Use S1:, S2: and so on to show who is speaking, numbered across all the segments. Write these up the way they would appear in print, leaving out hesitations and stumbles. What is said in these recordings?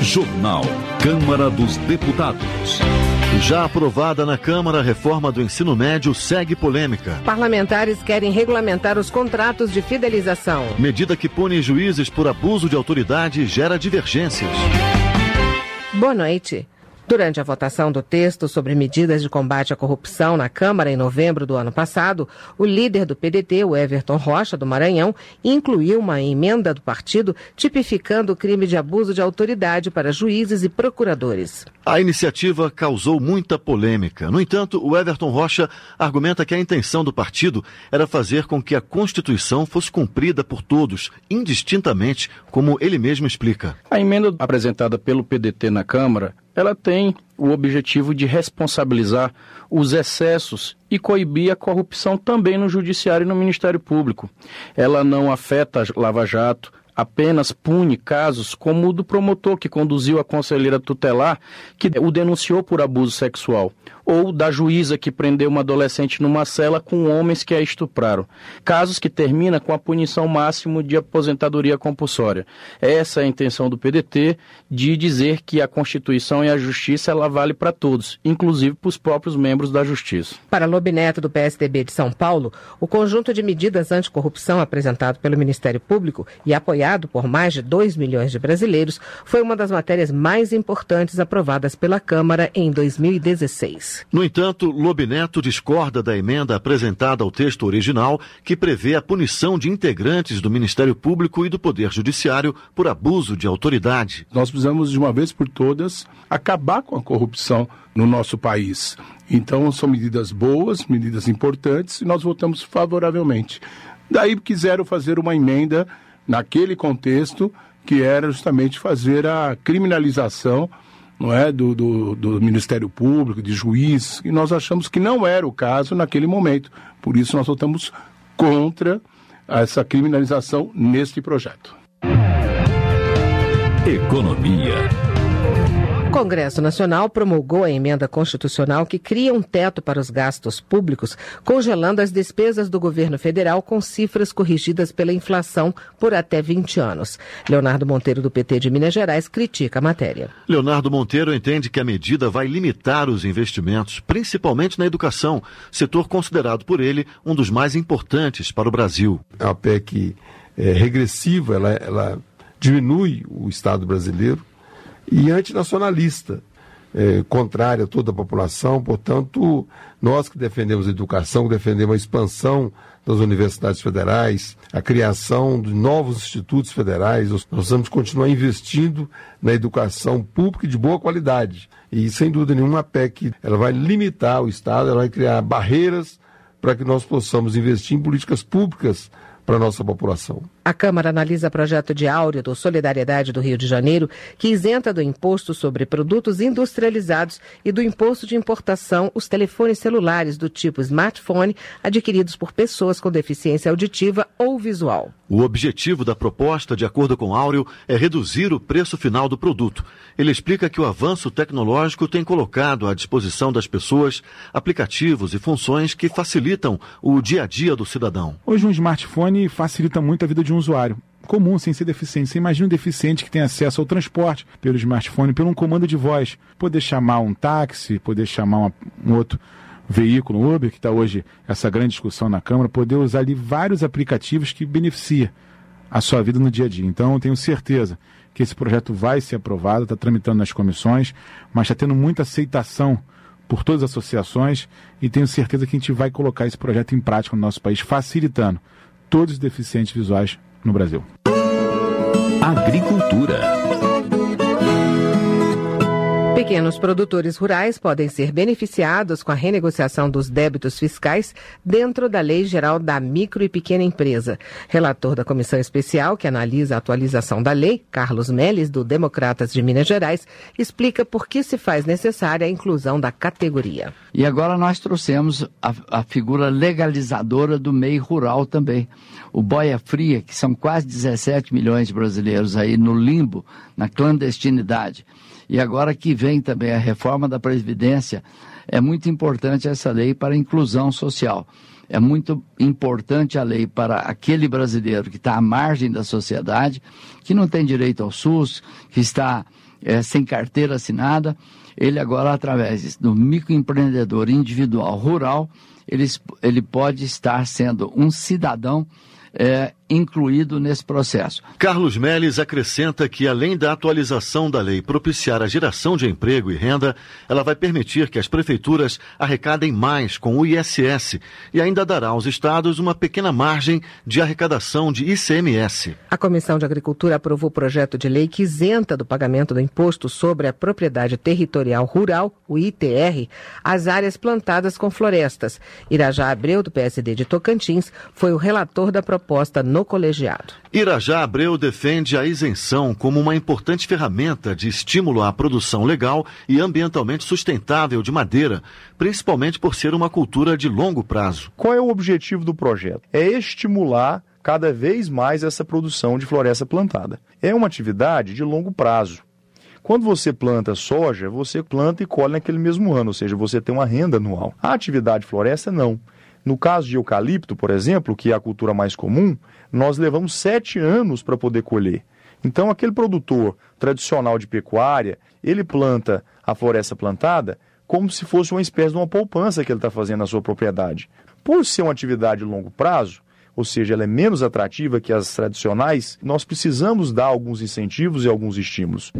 S1: Jornal Câmara dos Deputados. Já aprovada na Câmara, a reforma do ensino médio segue polêmica.
S2: Parlamentares querem regulamentar os contratos de fidelização.
S1: Medida que pune juízes por abuso de autoridade gera divergências.
S2: Boa noite. Durante a votação do texto sobre medidas de combate à corrupção na Câmara em novembro do ano passado, o líder do PDT, o Everton Rocha, do Maranhão, incluiu uma emenda do partido tipificando o crime de abuso de autoridade para juízes e procuradores.
S1: A iniciativa causou muita polêmica. No entanto, o Everton Rocha argumenta que a intenção do partido era fazer com que a Constituição fosse cumprida por todos, indistintamente, como ele mesmo explica.
S3: A emenda apresentada pelo PDT na Câmara, ela tem o objetivo de responsabilizar os excessos e coibir a corrupção também no Judiciário e no Ministério Público. Ela não afeta a Lava Jato, apenas pune casos como o do promotor que conduziu a conselheira tutelar que o denunciou por abuso sexual, ou da juíza que prendeu uma adolescente numa cela com homens que a estupraram. Casos que terminam com a punição máxima de aposentadoria compulsória. Essa é a intenção do PDT de dizer que a Constituição e a Justiça ela vale para todos, inclusive para os próprios membros da Justiça.
S2: Para Lobo Neto, do PSDB de São Paulo, o conjunto de medidas anticorrupção apresentado pelo Ministério Público e apoiado por mais de 2 milhões de brasileiros foi uma das matérias mais importantes aprovadas pela Câmara em 2016.
S1: No entanto, Lobo Neto discorda da emenda apresentada ao texto original que prevê a punição de integrantes do Ministério Público e do Poder Judiciário por abuso de autoridade.
S4: Nós precisamos, de uma vez por todas, acabar com a corrupção no nosso país. Então, são medidas boas, medidas importantes, e nós votamos favoravelmente. Daí quiseram fazer uma emenda naquele contexto, que era justamente fazer a criminalização, não é, do Ministério Público, de juiz, e nós achamos que não era o caso naquele momento. Por isso nós votamos contra essa criminalização neste projeto.
S1: Economia.
S2: O Congresso Nacional promulgou a emenda constitucional que cria um teto para os gastos públicos, congelando as despesas do governo federal com cifras corrigidas pela inflação por até 20 anos. Leonardo Monteiro, do PT de Minas Gerais, critica a matéria.
S1: Leonardo Monteiro entende que a medida vai limitar os investimentos, principalmente na educação, setor considerado por ele um dos mais importantes para o Brasil.
S5: É uma PEC regressiva, ela diminui o Estado brasileiro, e antinacionalista, contrária a toda a população. Portanto, nós que defendemos a educação, que defendemos a expansão das universidades federais, a criação de novos institutos federais, nós vamos continuar investindo na educação pública de boa qualidade. E, sem dúvida nenhuma, a PEC ela vai limitar o Estado, ela vai criar barreiras para que nós possamos investir em políticas públicas para a nossa população.
S2: A Câmara analisa projeto de áurea do Solidariedade do Rio de Janeiro, que isenta do imposto sobre produtos industrializados e do imposto de importação os telefones celulares do tipo smartphone adquiridos por pessoas com deficiência auditiva ou visual.
S1: O objetivo da proposta, de acordo com Áureo, é reduzir o preço final do produto. Ele explica que o avanço tecnológico tem colocado à disposição das pessoas aplicativos e funções que facilitam o dia a dia do cidadão.
S6: Hoje um smartphone facilita muito a vida de um usuário comum, sem ser deficiente. Você imagina um deficiente que tem acesso ao transporte pelo smartphone, pelo um comando de voz. Poder chamar um táxi, poder chamar um outro veículo, um Uber, que está hoje essa grande discussão na Câmara, poder usar ali vários aplicativos que beneficiam a sua vida no dia a dia. Então, eu tenho certeza que esse projeto vai ser aprovado, está tramitando nas comissões, mas está tendo muita aceitação por todas as associações e tenho certeza que a gente vai colocar esse projeto em prática no nosso país, facilitando todos os deficientes visuais no Brasil.
S1: Agricultura.
S2: Pequenos produtores rurais podem ser beneficiados com a renegociação dos débitos fiscais dentro da Lei Geral da Micro e Pequena Empresa. Relator da Comissão Especial que analisa a atualização da lei, Carlos Melles, do Democratas de Minas Gerais, explica por que se faz necessária a inclusão da categoria.
S7: E agora nós trouxemos a figura legalizadora do meio rural também. O boia fria, que são quase 17 milhões de brasileiros aí no limbo, na clandestinidade. E agora que vem também a reforma da Previdência, é muito importante essa lei para a inclusão social. É muito importante a lei para aquele brasileiro que está à margem da sociedade, que não tem direito ao SUS, que está sem carteira assinada, ele agora, através do microempreendedor individual rural, ele pode estar sendo um cidadão incluído nesse processo.
S1: Carlos Melles acrescenta que, além da atualização da lei propiciar a geração de emprego e renda, ela vai permitir que as prefeituras arrecadem mais com o ISS e ainda dará aos estados uma pequena margem de arrecadação de ICMS.
S2: A Comissão de Agricultura aprovou o projeto de lei que isenta do pagamento do Imposto sobre a Propriedade Territorial Rural, o ITR, as áreas plantadas com florestas. Irajá Abreu, do PSD de Tocantins, foi o relator da proposta no colegiado.
S1: Irajá Abreu defende a isenção como uma importante ferramenta de estímulo à produção legal e ambientalmente sustentável de madeira, principalmente por ser uma cultura de longo prazo.
S8: Qual é o objetivo do projeto? É estimular cada vez mais essa produção de floresta plantada. É uma atividade de longo prazo. Quando você planta soja, você planta e colhe naquele mesmo ano, ou seja, você tem uma renda anual. A atividade floresta, não. No caso de eucalipto, por exemplo, que é a cultura mais comum, nós levamos 7 anos para poder colher. Então, aquele produtor tradicional de pecuária, ele planta a floresta plantada como se fosse uma espécie de uma poupança que ele está fazendo na sua propriedade. Por ser uma atividade de longo prazo, ou seja, ela é menos atrativa que as tradicionais, nós precisamos dar alguns incentivos e alguns estímulos.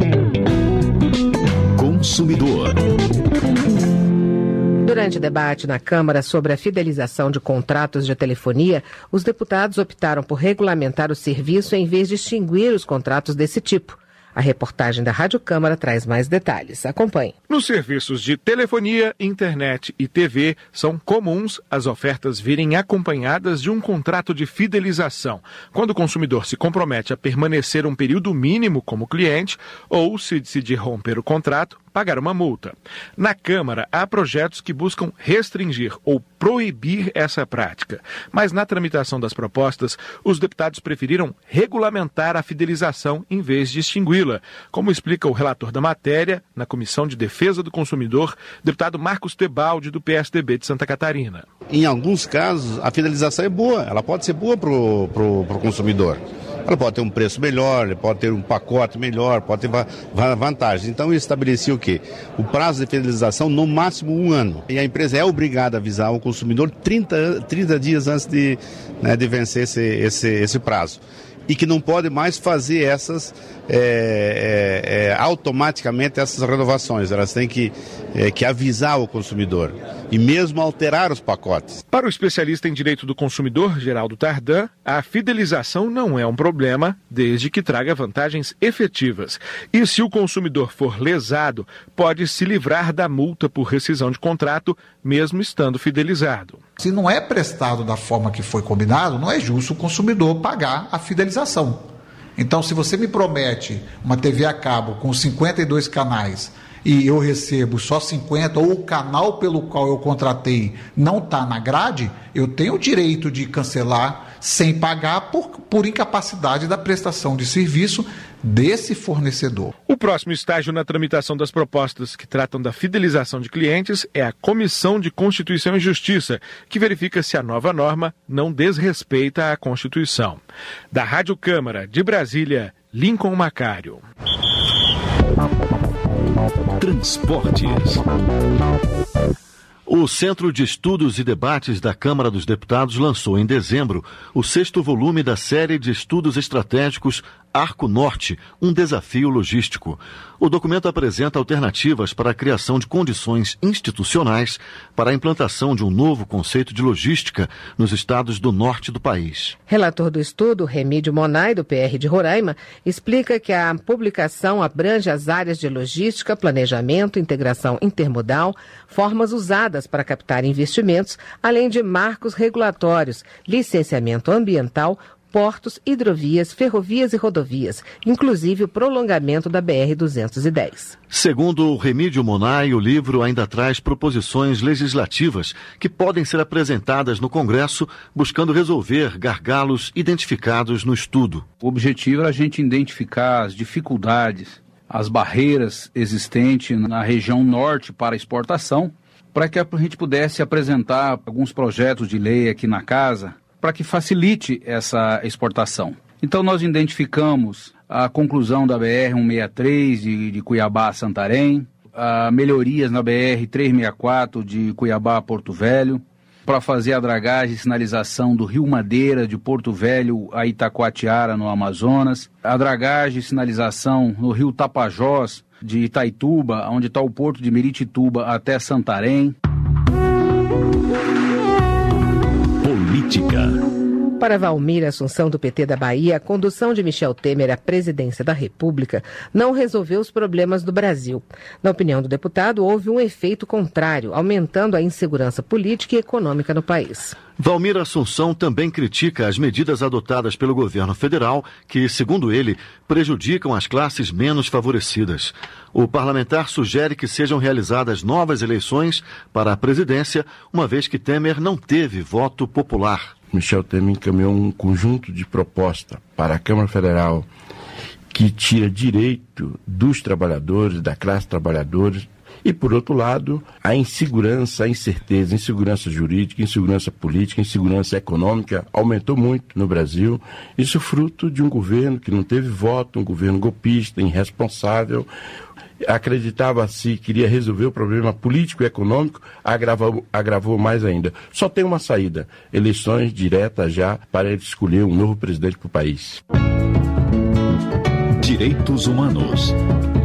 S9: Consumidor.
S2: Durante o debate na Câmara sobre a fidelização de contratos de telefonia, os deputados optaram por regulamentar o serviço em vez de extinguir os contratos desse tipo. A reportagem da Rádio Câmara traz mais detalhes. Acompanhe.
S10: Nos serviços de telefonia, internet e TV, são comuns as ofertas virem acompanhadas de um contrato de fidelização, quando o consumidor se compromete a permanecer um período mínimo como cliente ou, se decidir romper o contrato, pagar uma multa. Na Câmara, há projetos que buscam restringir ou proibir essa prática. Mas na tramitação das propostas, os deputados preferiram regulamentar a fidelização em vez de extingui-la, como explica o relator da matéria, na Comissão de Defesa do Consumidor, deputado Marcos Tebaldi, do PSDB de Santa Catarina.
S11: Em alguns casos, a fidelização é boa, ela pode ser boa para o consumidor. Ela pode ter um preço melhor, ele pode ter um pacote melhor, pode ter vantagens. Então, eu estabeleci o quê? O prazo de fidelização no máximo 1 ano. E a empresa é obrigada a avisar o consumidor 30 dias antes de vencer esse prazo. E que não pode mais fazer automaticamente essas renovações. Elas têm que avisar o consumidor e mesmo alterar os pacotes.
S10: Para o especialista em direito do consumidor, Geraldo Tardan, a fidelização não é um problema, desde que traga vantagens efetivas. E se o consumidor for lesado, pode se livrar da multa por rescisão de contrato, mesmo estando fidelizado.
S12: Se não é prestado da forma que foi combinado, não é justo o consumidor pagar a fidelização. Então, se você me promete uma TV a cabo com 52 canais e eu recebo só 50, ou o canal pelo qual eu contratei não está na grade, eu tenho o direito de cancelar sem pagar por incapacidade da prestação de serviço desse fornecedor.
S10: O próximo estágio na tramitação das propostas que tratam da fidelização de clientes é a Comissão de Constituição e Justiça, que verifica se a nova norma não desrespeita a Constituição. Da Rádio Câmara, de Brasília, Lincoln Macário.
S9: Transportes.
S1: O Centro de Estudos e Debates da Câmara dos Deputados lançou em dezembro o 6º volume da série de estudos estratégicos Arco Norte, um desafio logístico. O documento apresenta alternativas para a criação de condições institucionais para a implantação de um novo conceito de logística nos estados do norte do país.
S2: Relator do estudo, Remídio Monay, do PR de Roraima, explica que a publicação abrange as áreas de logística, planejamento, integração intermodal, formas usadas para captar investimentos, além de marcos regulatórios, licenciamento ambiental, portos, hidrovias, ferrovias e rodovias, inclusive o prolongamento da BR-210.
S1: Segundo Remídio Monay, o livro ainda traz proposições legislativas que podem ser apresentadas no Congresso, buscando resolver gargalos identificados no estudo.
S3: O objetivo é a gente identificar as dificuldades, as barreiras existentes na região norte para exportação, para que a gente pudesse apresentar alguns projetos de lei aqui na casa, para que facilite essa exportação.
S13: Então nós identificamos a conclusão da BR-163 de Cuiabá a Santarém, melhorias na BR-364 de Cuiabá a Porto Velho, para fazer a dragagem e sinalização do Rio Madeira, de Porto Velho a Itacoatiara, no Amazonas, a dragagem e sinalização no Rio Tapajós, de Itaituba, onde está o porto de Miritituba, até Santarém.
S9: Política.
S2: Para Valmir Assunção, do PT da Bahia, a condução de Michel Temer à presidência da República não resolveu os problemas do Brasil. Na opinião do deputado, houve um efeito contrário, aumentando a insegurança política e econômica no país.
S1: Valmir Assunção também critica as medidas adotadas pelo governo federal que, segundo ele, prejudicam as classes menos favorecidas. O parlamentar sugere que sejam realizadas novas eleições para a presidência, uma vez que Temer não teve voto popular.
S14: Michel Temer encaminhou um conjunto de propostas para a Câmara Federal que tira direito dos trabalhadores, da classe trabalhadora, e, por outro lado, a insegurança, a incerteza, insegurança jurídica, insegurança política, insegurança econômica aumentou muito no Brasil. Isso fruto de um governo que não teve voto, um governo golpista, irresponsável. Acreditava-se que queria resolver o problema político e econômico, agravou mais ainda. Só tem uma saída: eleições diretas já para ele escolher um novo presidente para o país.
S9: Direitos Humanos.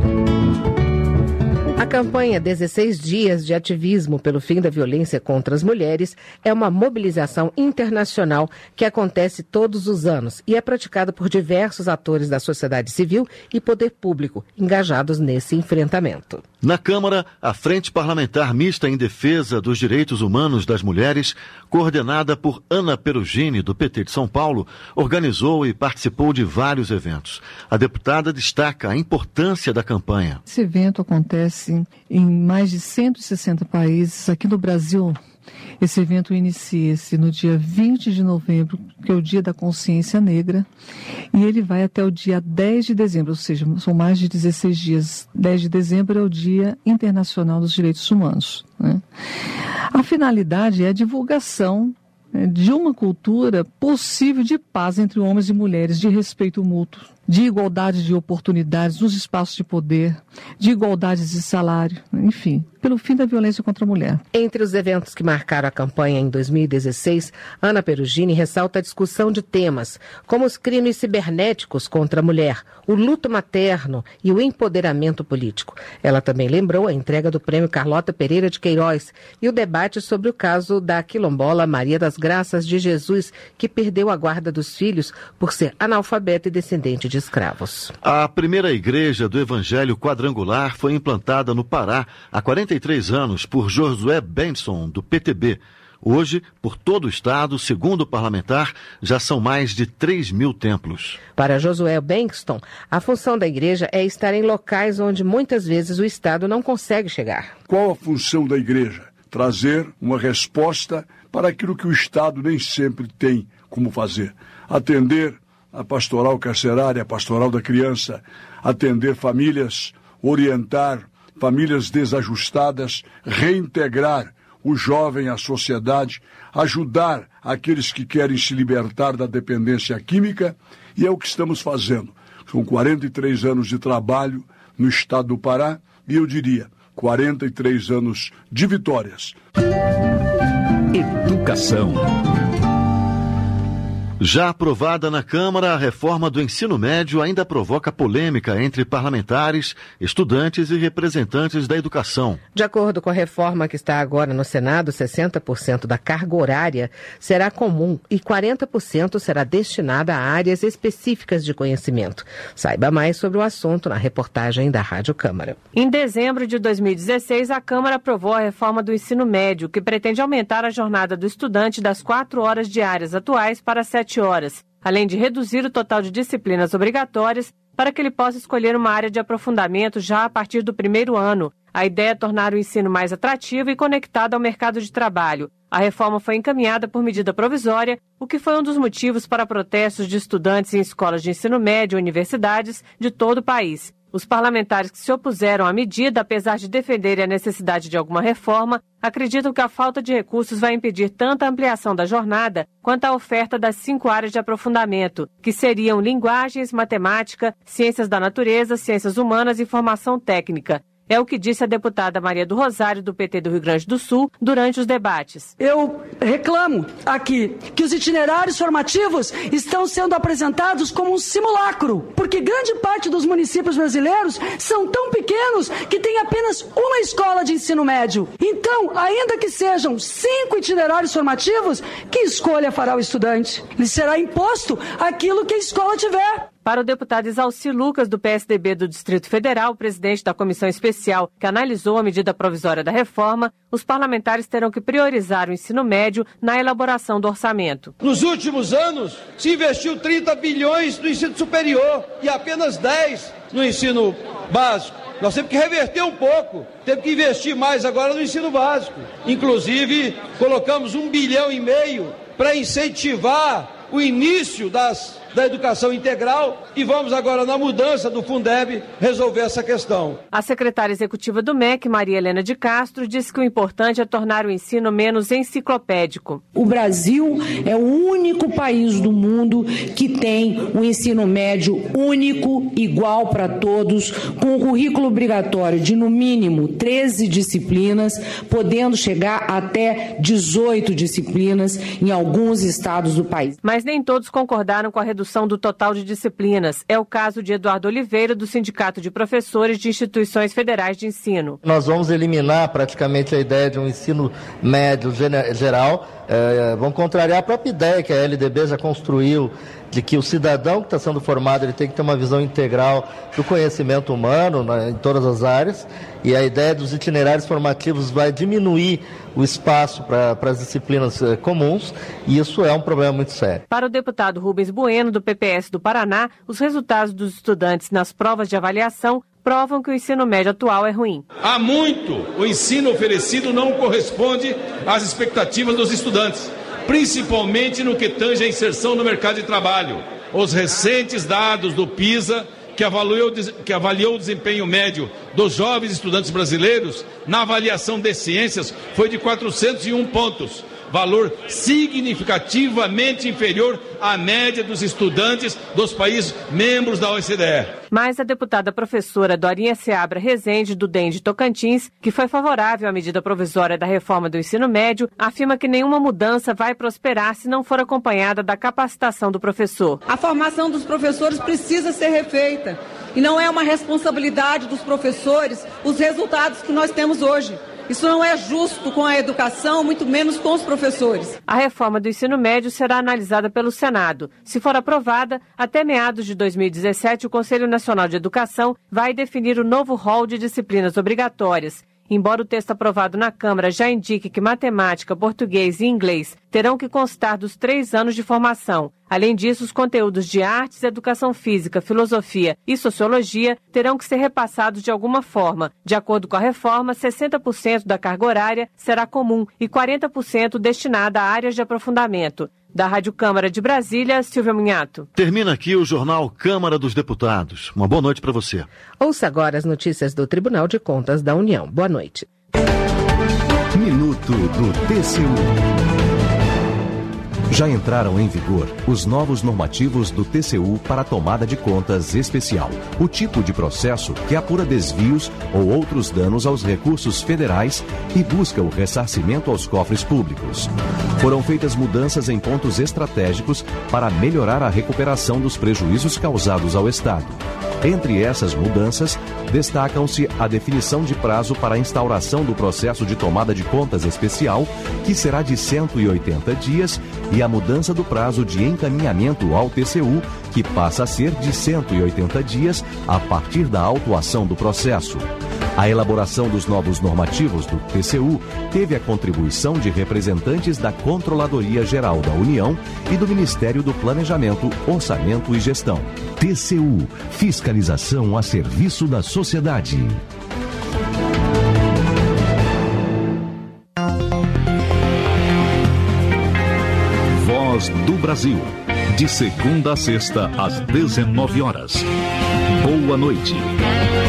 S2: A campanha 16 Dias de Ativismo pelo Fim da Violência contra as Mulheres é uma mobilização internacional que acontece todos os anos e é praticada por diversos atores da sociedade civil e poder público engajados nesse enfrentamento.
S1: Na Câmara, a Frente Parlamentar Mista em Defesa dos Direitos Humanos das Mulheres, coordenada por Ana Perugini, do PT de São Paulo, organizou e participou de vários eventos. A deputada destaca a importância da campanha.
S15: Esse evento acontece em mais de 160 países. Aqui no Brasil, esse evento inicia-se no dia 20 de novembro, que é o Dia da Consciência Negra, e ele vai até o dia 10 de dezembro, ou seja, são mais de 16 dias. 10 de dezembro é o Dia Internacional dos Direitos Humanos, né? A finalidade é a divulgação de uma cultura possível de paz entre homens e mulheres, de respeito mútuo, de igualdade de oportunidades nos espaços de poder, de igualdade de salário, enfim, pelo fim da violência contra a mulher.
S2: Entre os eventos que marcaram a campanha em 2016, Ana Perugini ressalta a discussão de temas como os crimes cibernéticos contra a mulher, o luto materno e o empoderamento político. Ela também lembrou a entrega do Prêmio Carlota Pereira de Queiroz e o debate sobre o caso da quilombola Maria das Graças de Jesus, que perdeu a guarda dos filhos por ser analfabeta e descendente de escravos.
S1: A primeira igreja do Evangelho Quadrangular foi implantada no Pará há 43 anos por Josué Benson, do PTB. Hoje, por todo o estado, segundo o parlamentar, já são mais de 3.000 templos.
S2: Para Josué Benson, a função da igreja é estar em locais onde muitas vezes o Estado não consegue chegar.
S16: Qual a função da igreja? Trazer uma resposta para aquilo que o Estado nem sempre tem como fazer. Atender a pastoral carcerária, a pastoral da criança, atender famílias, orientar famílias desajustadas, reintegrar o jovem à sociedade, ajudar aqueles que querem se libertar da dependência química, e é o que estamos fazendo. São 43 anos de trabalho no estado do Pará e, eu diria, 43 anos de vitórias.
S9: Educação.
S1: Já aprovada na Câmara, a reforma do ensino médio ainda provoca polêmica entre parlamentares, estudantes e representantes da educação.
S2: De acordo com a reforma que está agora no Senado, 60% da carga horária será comum e 40% será destinada a áreas específicas de conhecimento. Saiba mais sobre o assunto na reportagem da Rádio Câmara.
S17: Em dezembro de 2016, a Câmara aprovou a reforma do ensino médio, que pretende aumentar a jornada do estudante das 4 horas diárias atuais para 7 horas, além de reduzir o total de disciplinas obrigatórias para que ele possa escolher uma área de aprofundamento já a partir do primeiro ano. A ideia é tornar o ensino mais atrativo e conectado ao mercado de trabalho. A reforma foi encaminhada por medida provisória, o que foi um dos motivos para protestos de estudantes em escolas de ensino médio e universidades de todo o país. Os parlamentares que se opuseram à medida, apesar de defenderem a necessidade de alguma reforma, acreditam que a falta de recursos vai impedir tanto a ampliação da jornada quanto a oferta das 5 áreas de aprofundamento, que seriam linguagens, matemática, ciências da natureza, ciências humanas e formação técnica. É o que disse a deputada Maria do Rosário, do PT do Rio Grande do Sul, durante os debates.
S18: Eu reclamo aqui que os itinerários formativos estão sendo apresentados como um simulacro, porque grande parte dos municípios brasileiros são tão pequenos que tem apenas uma escola de ensino médio. Então, ainda que sejam 5 itinerários formativos, que escolha fará o estudante? Lhe será imposto aquilo que a escola tiver.
S17: Para o deputado Isalci Lucas, do PSDB do Distrito Federal, presidente da comissão especial que analisou a medida provisória da reforma, os parlamentares terão que priorizar o ensino médio na elaboração do orçamento.
S19: Nos últimos anos, se investiu 30 bilhões no ensino superior e apenas 10 no ensino básico. Nós temos que reverter um pouco, temos que investir mais agora no ensino básico. Inclusive, colocamos 1,5 bilhão para incentivar o início da educação integral e vamos agora, na mudança do Fundeb, resolver essa questão.
S17: A secretária executiva do MEC, Maria Helena de Castro, disse que o importante é tornar o ensino menos enciclopédico.
S20: O Brasil é o único país do mundo que tem um ensino médio único, igual para todos, com um currículo obrigatório de, no mínimo, 13 disciplinas, podendo chegar até 18 disciplinas em alguns estados do país.
S17: Mas nem todos concordaram com a redução do total de disciplinas. É o caso de Eduardo Oliveira, do Sindicato de Professores de Instituições Federais de Ensino.
S21: Nós vamos eliminar praticamente a ideia de um ensino médio geral. Vamos contrariar a própria ideia que a LDB já construiu, de que o cidadão que está sendo formado ele tem que ter uma visão integral do conhecimento humano em todas as áreas, e a ideia dos itinerários formativos vai diminuir o espaço para as disciplinas comuns, e isso é um problema muito sério.
S17: Para o deputado Rubens Bueno, do PPS do Paraná, os resultados dos estudantes nas provas de avaliação provam que o ensino médio atual é ruim.
S22: Há muito o ensino oferecido não corresponde às expectativas dos estudantes, principalmente no que tange a inserção no mercado de trabalho. Os recentes dados do PISA, que avaliou o desempenho médio dos jovens estudantes brasileiros na avaliação de ciências, foi de 401 pontos, valor significativamente inferior à média dos estudantes dos países membros da OCDE.
S17: Mas a deputada professora Dorinha Seabra Rezende, do DEM de Tocantins, que foi favorável à medida provisória da reforma do ensino médio, afirma que nenhuma mudança vai prosperar se não for acompanhada da capacitação do professor.
S23: A formação dos professores precisa ser refeita e não é uma responsabilidade dos professores os resultados que nós temos hoje. Isso não é justo com a educação, muito menos com os professores.
S17: A reforma do ensino médio será analisada pelo Senado. Se for aprovada, até meados de 2017, o Conselho Nacional de Educação vai definir o novo rol de disciplinas obrigatórias. Embora o texto aprovado na Câmara já indique que matemática, português e inglês terão que constar dos 3 anos de formação. Além disso, os conteúdos de artes, educação física, filosofia e sociologia terão que ser repassados de alguma forma. De acordo com a reforma, 60% da carga horária será comum e 40% destinada a áreas de aprofundamento. Da Rádio Câmara de Brasília, Silvia Munhato.
S1: Termina aqui o Jornal Câmara dos Deputados. Uma boa noite para você.
S2: Ouça agora as notícias do Tribunal de Contas da União. Boa noite.
S9: Minuto do TCU. Já entraram em vigor os novos normativos do TCU para a tomada de contas especial, o tipo de processo que apura desvios ou outros danos aos recursos federais e busca o ressarcimento aos cofres públicos. Foram feitas mudanças em pontos estratégicos para melhorar a recuperação dos prejuízos causados ao Estado. Entre essas mudanças, destacam-se a definição de prazo para a instauração do processo de tomada de contas especial, que será de 180 dias, e a mudança do prazo de encaminhamento ao TCU, que passa a ser de 180 dias a partir da autuação do processo. A elaboração dos novos normativos do TCU teve a contribuição de representantes da Controladoria Geral da União e do Ministério do Planejamento, Orçamento e Gestão. TCU, fiscalização a serviço da sociedade. Voz do Brasil, de segunda a sexta, às 19 horas.
S4: Boa noite.